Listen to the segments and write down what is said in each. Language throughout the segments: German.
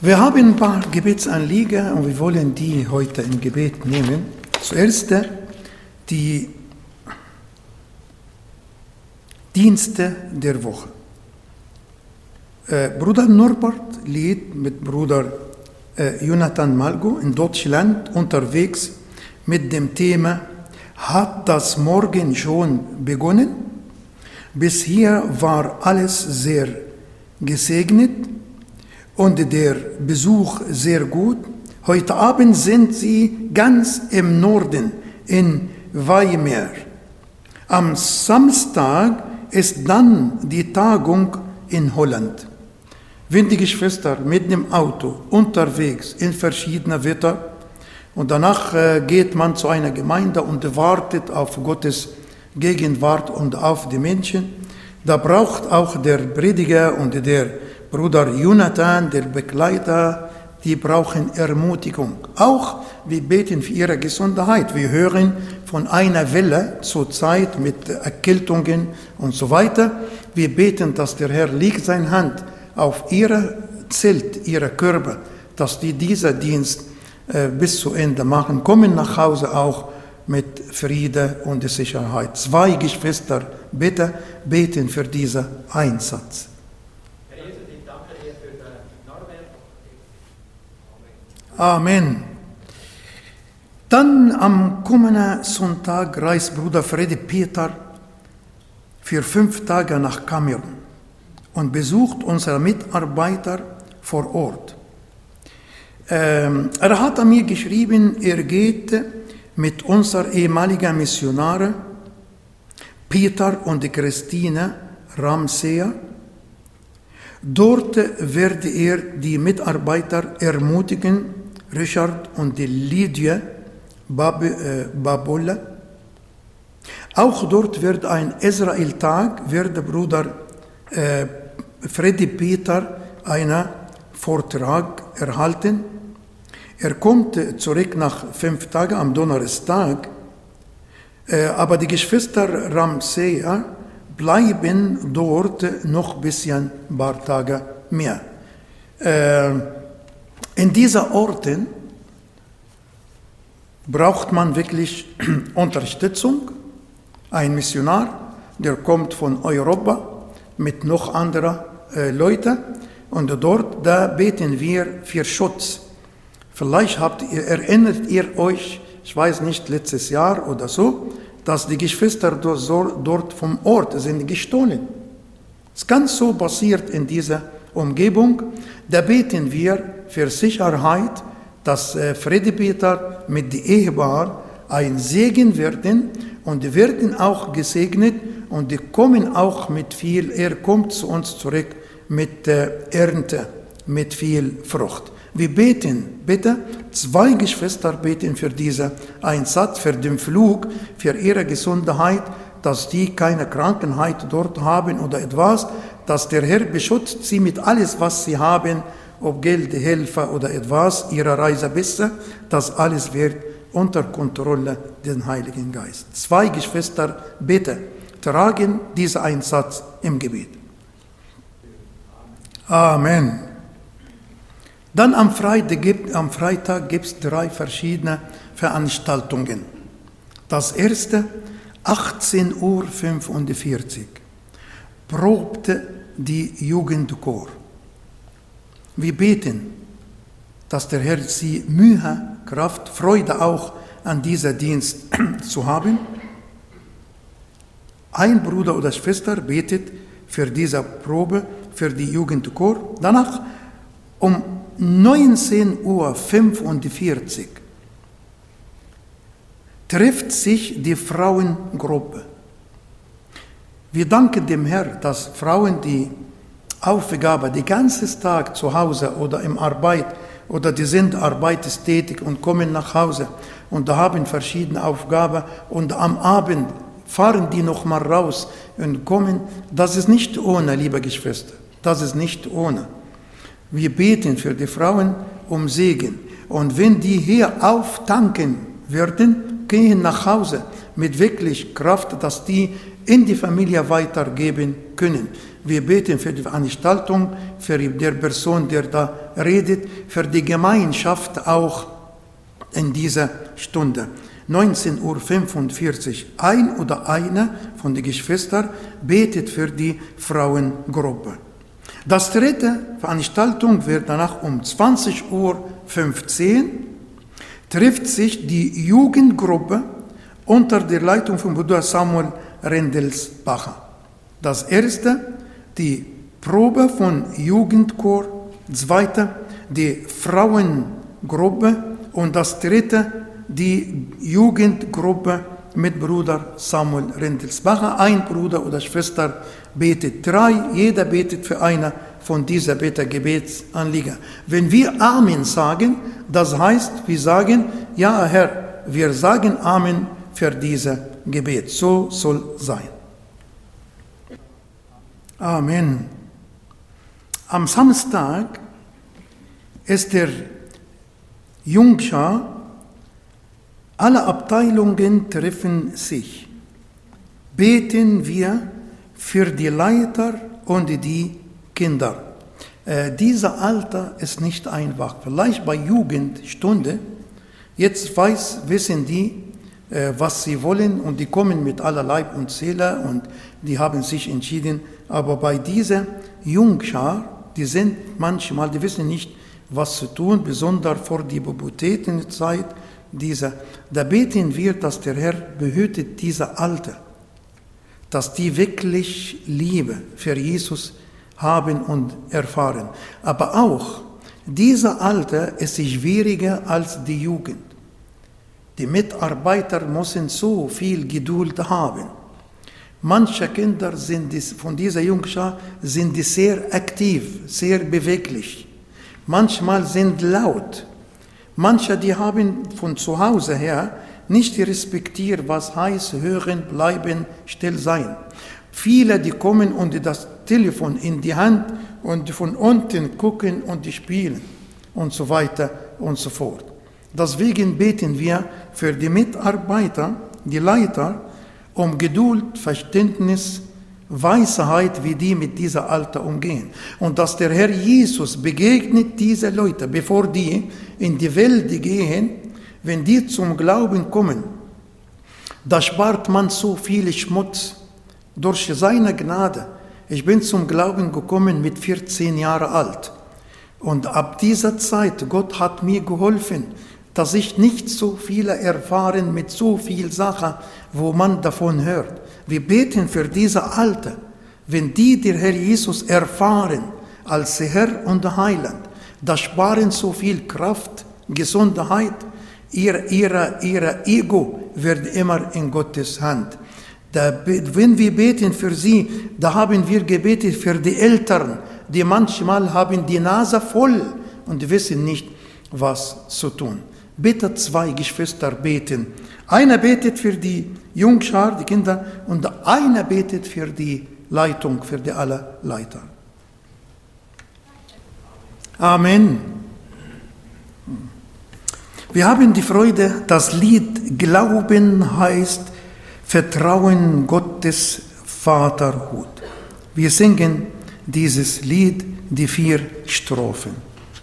Wir haben ein paar Gebetsanliegen und wir wollen die heute im Gebet nehmen. Zuerst die Dienste der Woche. Bruder Norbert lebt mit Bruder Jonathan Malgo in Deutschland unterwegs mit dem Thema „Hat das Morgen schon begonnen?" Bisher war alles sehr gesegnet und der Besuch sehr gut. Heute Abend sind sie ganz im Norden in Weimar. Am Samstag ist dann die Tagung in Holland. Wenn die Geschwister mit dem Auto unterwegs in verschiedener Wetter und danach geht man zu einer Gemeinde und wartet auf Gottes Gegenwart und auf die Menschen, da braucht auch der Prediger und der Bruder Jonathan, der Begleiter, die brauchen Ermutigung. Auch wir beten für ihre Gesundheit. Wir hören von einer Welle zurzeit mit Erkältungen und so weiter. Wir beten, dass der Herr legt seine Hand auf ihre Zelt, ihre Körper, dass die diesen Dienst bis zu Ende machen, kommen nach Hause auch mit Friede und Sicherheit. 2 Geschwister, bitte beten für diesen Einsatz. Herr Jesus, ich danke dir für den Norbert. Amen. Dann am kommenden Sonntag reist Bruder Freddy Peter für 5 Tage nach Kamerun und besucht unsere Mitarbeiter vor Ort. Er hat an mir geschrieben, er geht mit unseren ehemaligen Missionaren Peter und Christine Ramseer. Dort werde er die Mitarbeiter ermutigen, Richard und Lydia Babola. Auch dort wird ein Israel-Tag, wird Bruder Freddy Peter einen Vortrag erhalten. Er kommt zurück nach 5 Tagen am Donnerstag, aber die Geschwister Ramseer bleiben dort noch ein bisschen ein paar Tage mehr. In diesen Orten braucht man wirklich Unterstützung. Ein Missionar, der kommt von Europa mit noch anderen Leuten und dort, da beten wir für Schutz. Vielleicht erinnert ihr euch, ich weiß nicht, letztes Jahr oder so, dass die Geschwister dort vom Ort sind gestohlen. Es kann so passiert in dieser Umgebung. Da beten wir für Sicherheit, dass Freddy Peter mit dem Ehepaar ein Segen werden und die werden auch gesegnet und die kommen auch mit viel, er kommt zu uns zurück mit Ernte, mit viel Frucht. Wir beten, bitte, 2 Geschwister beten für diesen Einsatz, für den Flug, für ihre Gesundheit, dass die keine Krankheit dort haben oder etwas, dass der Herr beschützt sie mit alles, was sie haben, ob Geld, Hilfe oder etwas, ihre Reise besser, das alles wird unter Kontrolle des Heiligen Geist. 2 Geschwister, bitte, tragen diesen Einsatz im Gebet. Amen. Dann am Freitag gibt es 3 verschiedene Veranstaltungen. Das erste, 18:45 Uhr, probte die Jugendchor. Wir beten, dass der Herr sie Mühe, Kraft, Freude auch an dieser Dienst zu haben. Ein Bruder oder Schwester betet für diese Probe, für die Jugendchor. Danach um 19:45 Uhr trifft sich die Frauengruppe. Wir danken dem Herrn, dass Frauen die Aufgabe, den ganzen Tag zu Hause oder in Arbeit oder die sind arbeitstätig und kommen nach Hause und haben verschiedene Aufgaben und am Abend fahren die nochmal raus und kommen. Das ist nicht ohne, liebe Geschwister, das ist nicht ohne. Wir beten für die Frauen um Segen. Und wenn die hier auftanken werden, gehen nach Hause mit wirklich Kraft, dass die in die Familie weitergeben können. Wir beten für die Veranstaltung, für die Person, der da redet, für die Gemeinschaft auch in dieser Stunde. 19:45 Uhr. Ein oder eine von den Geschwistern betet für die Frauengruppe. Das dritte Veranstaltung wird danach um 20:15 Uhr trifft sich die Jugendgruppe unter der Leitung von Bruder Samuel Rendelsbacher. Das erste, die Probe von Jugendchor, zweite, die Frauengruppe und das dritte, die Jugendgruppe mit Bruder Samuel Rendelsbacher. Ein Bruder oder Schwester betet 3, jeder betet für eine von dieser Gebetsanliegen. Wenn wir Amen sagen, das heißt, wir sagen, ja Herr, wir sagen Amen für dieses Gebet. So soll sein. Amen. Am Samstag ist der Jungschar, alle Abteilungen treffen sich. Beten wir für die Leiter und die Kinder. Dieser Alter ist nicht einfach. Vielleicht bei Jugendstunde, jetzt wissen die, was sie wollen und die kommen mit aller Leib und Seele und die haben sich entschieden. Aber bei dieser Jungschar, die sind manchmal, die wissen nicht, was zu tun, besonders vor die Pubertätenzeit. Da beten wir, dass der Herr behütet diese Alter, dass die wirklich Liebe für Jesus haben und erfahren. Aber auch diese Alter ist schwieriger als die Jugend. Die Mitarbeiter müssen so viel Geduld haben. Manche Kinder von dieser Jungschar sind sehr aktiv, sehr beweglich. Manchmal sind laut. Manche, die haben von zu Hause her nicht respektiert, was heißt hören, bleiben, still sein. Viele, die kommen und das Telefon in die Hand und von unten gucken und die spielen und so weiter und so fort. Deswegen beten wir für die Mitarbeiter, die Leiter, um Geduld, Verständnis, Weisheit, wie die mit dieser Alter umgehen. Und dass der Herr Jesus begegnet diese Leute, bevor die in die Welt gehen, wenn die zum Glauben kommen. Da spart man so viel Schmutz durch seine Gnade. Ich bin zum Glauben gekommen mit 14 Jahren alt. Und ab dieser Zeit, Gott hat mir geholfen, dass ich nicht so viele erfahren mit so viel Sachen, wo man davon hört. Wir beten für diese Alter, wenn die der Herr Jesus erfahren als Herr und Heiland, da sparen so viel Kraft, Gesundheit, ihr Ego wird immer in Gottes Hand. Wenn wir beten für sie, da haben wir gebetet für die Eltern, die manchmal haben die Nase voll und wissen nicht, was zu tun. Bitte 2 Geschwister beten. Einer betet für die Jungschar, die Kinder, und einer betet für die Leitung, für die alle Leiter. Amen. Wir haben die Freude, das Lied Glauben heißt Vertrauen Gottes Vaterhut. Wir singen dieses Lied, die 4 Strophen.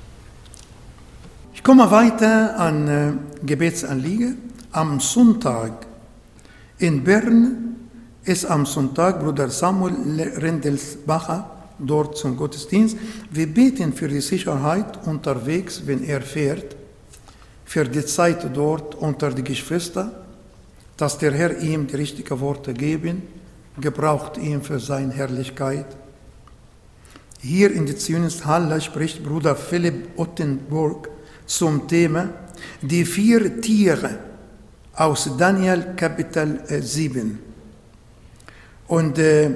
Ich komme weiter an Gebetsanliegen. Am Sonntag in Bern ist am Sonntag Bruder Samuel Rendelsbacher dort zum Gottesdienst. Wir beten für die Sicherheit unterwegs, wenn er fährt, für die Zeit dort unter die Geschwister, dass der Herr ihm die richtigen Worte geben, gebraucht ihn für seine Herrlichkeit. Hier in der Zionisthalle spricht Bruder Philipp Ottenburg zum Thema die 4 Tiere aus Daniel Kapitel 7. Und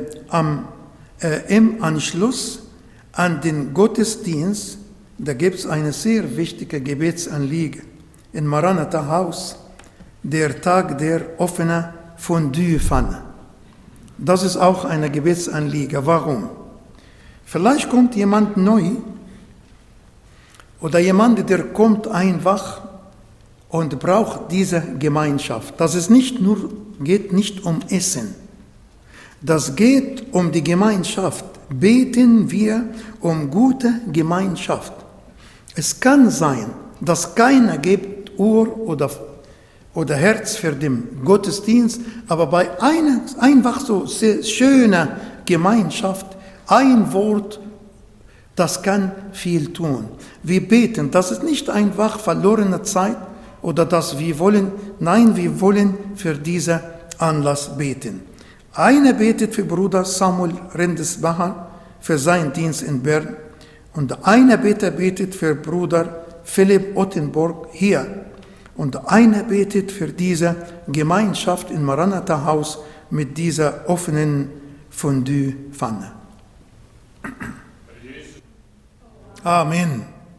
im Anschluss an den Gottesdienst, da gibt es eine sehr wichtige Gebetsanliege in Maranatha Haus, der Tag der offenen Fondue-Pfanne. Das ist auch eine Gebetsanliege. Warum? Vielleicht kommt jemand neu oder jemand, der kommt einfach und braucht diese Gemeinschaft. Geht nicht um Essen. Das geht um die Gemeinschaft. Beten wir um gute Gemeinschaft. Es kann sein, dass keiner gibt Ohr oder Herz für den Gottesdienst, aber bei einer einfach so schöner Gemeinschaft, ein Wort, das kann viel tun. Wir beten, das ist nicht einfach verlorene Zeit oder dass wir wollen, nein, wir wollen für diesen Anlass beten. Einer betet für Bruder Samuel Rindesbacher für seinen Dienst in Bern und einer betet für Bruder Philipp Ottenburg hier und einer betet für diese Gemeinschaft im Maranatha-Haus mit dieser offenen Fondue-Pfanne. Amen.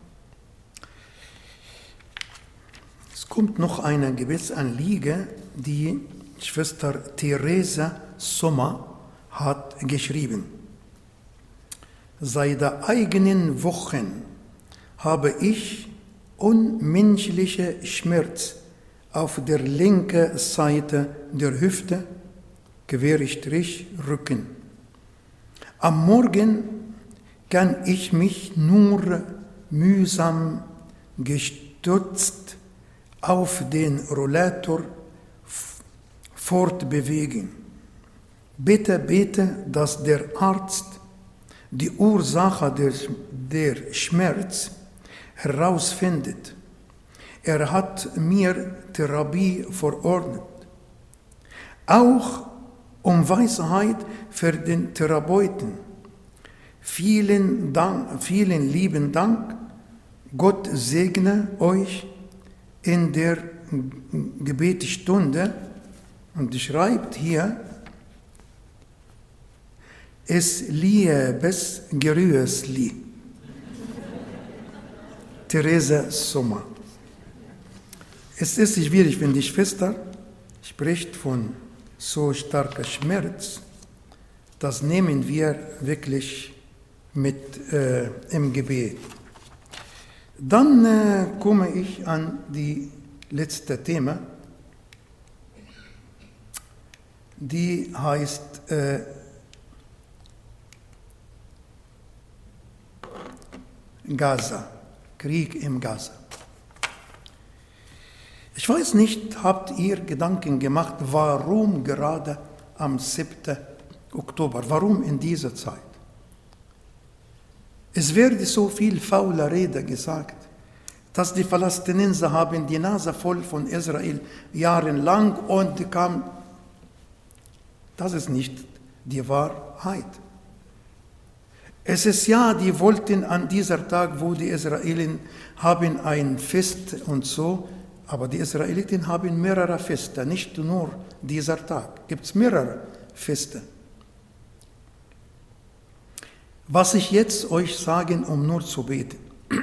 Es kommt noch eine Gebetsanliege, die Schwester Theresa Sommer hat geschrieben. Seit der eigenen Wochen habe ich unmenschliche Schmerz auf der linken Seite der Hüfte, Querstrich Rücken. Am Morgen kann ich mich nur mühsam gestützt auf den Rollator fortbewegen. Bitte, dass der Arzt die Ursache der Schmerz herausfindet. Er hat mir Therapie verordnet. Auch um Weisheit für den Therapeuten. Vielen lieben Dank. Gott segne euch in der Gebetsstunde. Und schreibt hier, es liebes Grüßli. Theresa Sommer. Es ist schwierig, wenn die Schwester spricht von so starker Schmerz. Das nehmen wir wirklich mit im Gebet. Dann komme ich an die letzte Thema. Die heißt Gaza, Krieg im Gaza. Ich weiß nicht, habt ihr Gedanken gemacht, warum gerade am 7. Oktober, warum in dieser Zeit? Es wird so viel faule Rede gesagt, dass die Palästinenser haben die Nase voll von Israel jahrelang und kam. Das ist nicht die Wahrheit. Es ist ja, die wollten an dieser Tag, wo die Israeliten haben ein Fest und so, aber die Israeliten haben mehrere Feste, nicht nur dieser Tag. Gibt es mehrere Feste. Was ich jetzt euch sagen, um nur zu beten,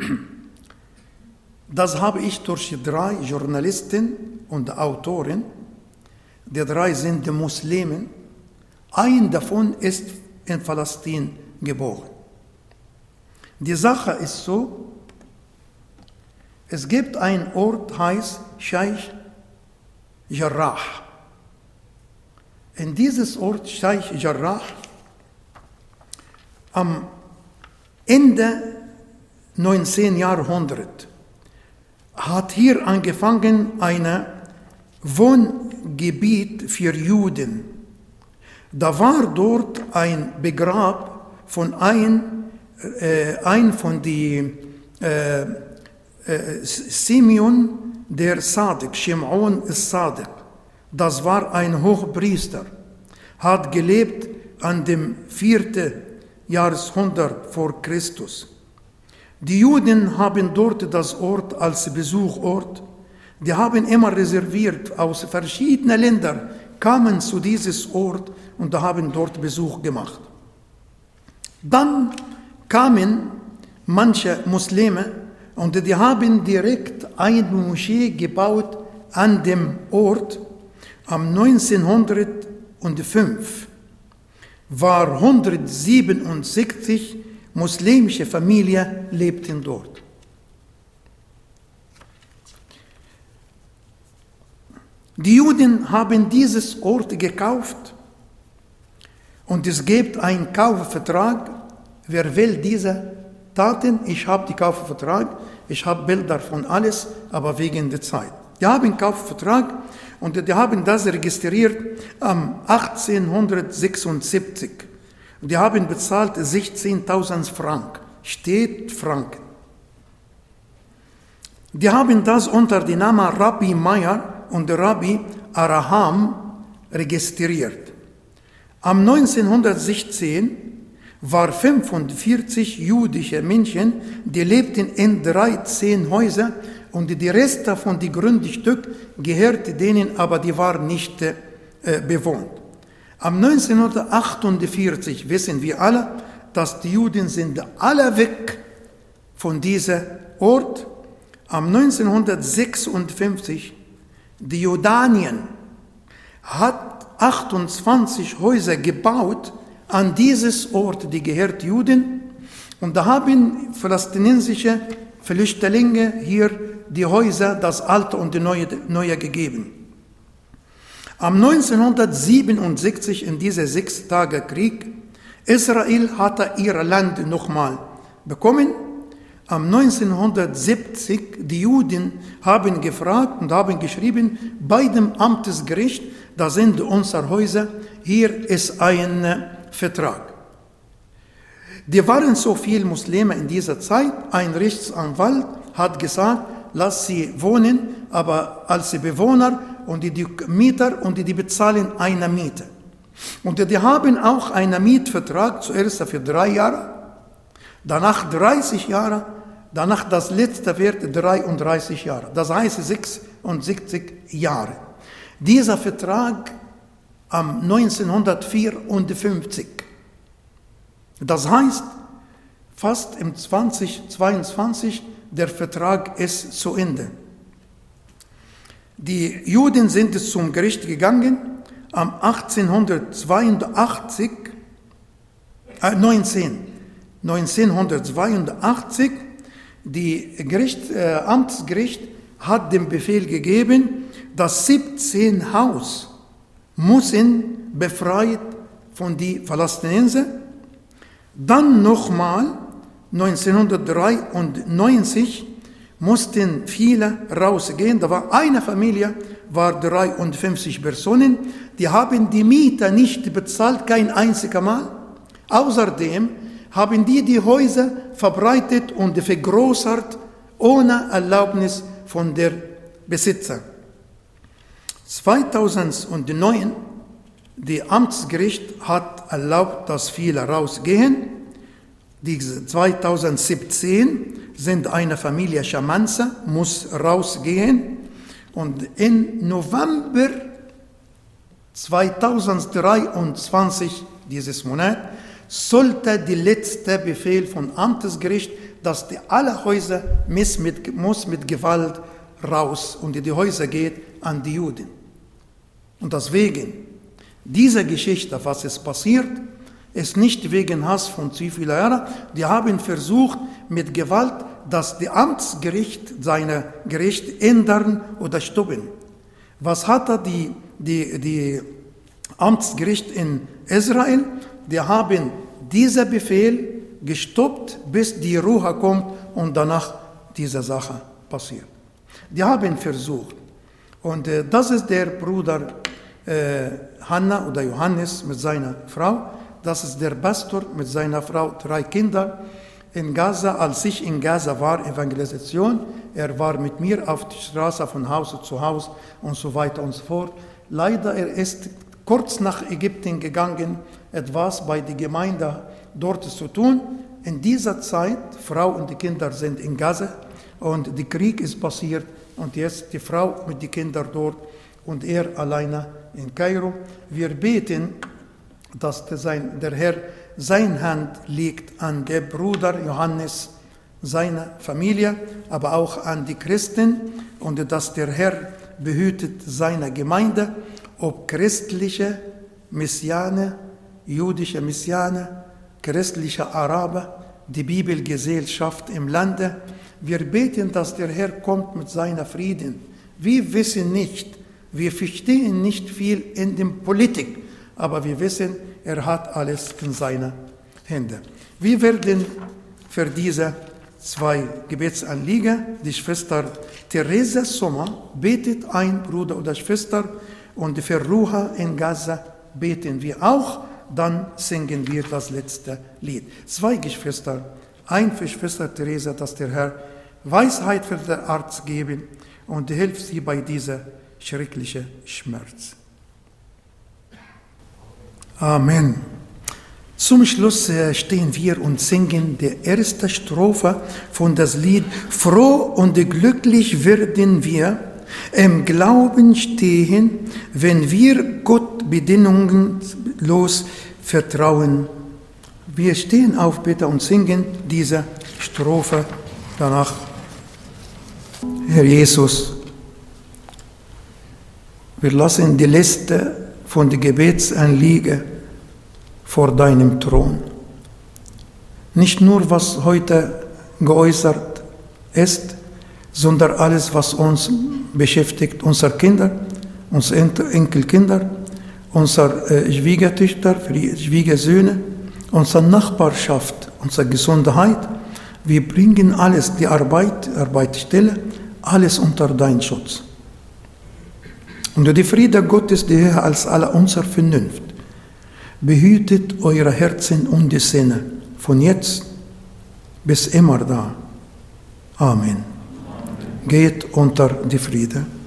das habe ich durch 3 Journalisten und Autoren, die 3 sind Muslimen, ein davon ist in Palästina geboren. Die Sache ist so, es gibt einen Ort, heißt Sheikh Jarrah. In dieses Ort, Sheikh Jarrah, am Ende 19. Jahrhundert hat hier angefangen ein Wohngebiet für Juden. Da war dort ein Begrab von ein von die Simeon der Sadiq, Shimon Sadiq. Das war ein Hochpriester, hat gelebt an dem 4. Jahrhundert vor Christus. Die Juden haben dort das Ort als Besuchort. Die haben immer reserviert, aus verschiedenen Ländern kamen zu dieses Ort und haben dort Besuch gemacht. Dann kamen manche Muslime und die haben direkt eine Moschee gebaut an dem Ort. Am 1905 war 167 muslimische Familien lebten dort. Die Juden haben dieses Ort gekauft Und es gibt einen Kaufvertrag. Wer will diese Taten? Ich habe den Kaufvertrag, ich habe Bilder von alles, aber wegen der Zeit. Die haben einen Kaufvertrag und die haben das registriert 1876. Und die haben bezahlt 16.000 Franken, steht Franken. Die haben das unter dem Namen Rabbi Meyer und Rabbi Araham registriert. Am 1916 waren 45 jüdische Menschen, die lebten in 13 Häusern und die Reste von dem Grundstück gehörte denen, aber die waren nicht bewohnt. Am 1948 wissen wir alle, dass die Juden sind alle weg von diesem Ort. Am 1956 die Jordanien hat 28 Häuser gebaut an dieses Ort, die gehört Juden. Und da haben palästinensische Flüchtlinge hier die Häuser, das Alte und die Neue gegeben. Am 1967 in diesem 6-Tage-Krieg, Israel hatte ihr Land nochmal bekommen. Am 1970, die Juden haben gefragt und haben geschrieben, bei dem Amtsgericht, da sind unsere Häuser, hier ist ein Vertrag. Die waren so viele Muslime in dieser Zeit, ein Rechtsanwalt hat gesagt, lass sie wohnen, aber als Bewohner und die Mieter und die bezahlen eine Miete. Und die haben auch einen Mietvertrag, zuerst für 3 Jahre, danach 30 Jahre, danach das letzte wird 33 Jahre. Das heißt 76 Jahre. Dieser Vertrag am 1954. Das heißt, fast im 2022, der Vertrag ist zu Ende. Die Juden sind zum Gericht gegangen am 1982, Amtsgericht hat den Befehl gegeben, dass 17 Haus müssen befreit von den Palästinensern. Dann nochmal 1993 mussten viele rausgehen. Da war eine Familie, war 53 Personen. Die haben die Miete nicht bezahlt, kein einziges Mal. Außerdem haben die Häuser verbreitet und vergrößert, ohne Erlaubnis von der Besitzer. 2009, das Amtsgericht hat erlaubt, dass viele rausgehen. Diese 2017 sind eine Familie Schamanza, muss rausgehen. Und im November 2023, dieses Monat, sollte der letzte Befehl vom Amtsgericht, dass alle Häuser muss mit Gewalt raus und die Häuser geht an die Juden. Und deswegen, diese Geschichte, was ist passiert, ist nicht wegen Hass von zu vielen Jahren. Die haben versucht, mit Gewalt, dass das Amtsgericht seine Gericht ändern oder stoppen. Was hat die Amtsgericht in Israel? Die haben diesen Befehl gestoppt, bis die Ruhe kommt und danach diese Sache passiert. Die haben versucht. Und das ist der Bruder Hanna oder Johannes mit seiner Frau. Das ist der Pastor mit seiner Frau, 3 Kinder in Gaza. Als ich in Gaza war, Evangelisation, er war mit mir auf der Straße von Haus zu Haus und so weiter und so fort. Leider, er ist kurz nach Ägypten gegangen, etwas bei der Gemeinde dort zu tun. In dieser Zeit, Frau und die Kinder sind in Gaza und der Krieg ist passiert und jetzt die Frau mit den Kindern dort und er alleine in Kairo. Wir beten, dass der Herr seine Hand legt an den Bruder Johannes, seine Familie, aber auch an die Christen und dass der Herr behütet seine Gemeinde, ob christliche Messianer, jüdische Messianer, christliche Araber, die Bibelgesellschaft im Lande. Wir beten, dass der Herr kommt mit seiner Frieden. Wir wissen nicht, wir verstehen nicht viel in der Politik, aber wir wissen, er hat alles in seinen Händen. Wir werden für diese 2 Gebetsanliegen, die Schwester Therese Sommer betet ein Bruder oder Schwester, und für Ruha in Gaza beten wir auch, dann singen wir das letzte Lied. 2 Geschwister, ein für Schwester Therese, dass der Herr Weisheit für den Arzt geben und hilft sie bei dieser schrecklichen Schmerz. Amen. Zum Schluss stehen wir und singen die erste Strophe von das Lied Froh und glücklich werden wir im Glauben stehen, wenn wir Gott bedingungslos vertrauen. Wir stehen auf, bitte, und singen diese Strophe danach. Herr Jesus, wir lassen die Liste von den Gebetsanliegen vor deinem Thron. Nicht nur, was heute geäußert ist, sondern alles, was uns beschäftigt, unsere Kinder, unsere Enkelkinder, unsere Schwiegertöchter, Schwiegersöhne, unsere Nachbarschaft, unsere Gesundheit. Wir bringen alles, die Arbeitsstelle, alles unter deinen Schutz. Und der Friede Gottes, der höher als alle unsere Vernunft, behütet eure Herzen und die Sinne von jetzt bis immer da. Amen. Geht unter die Friede.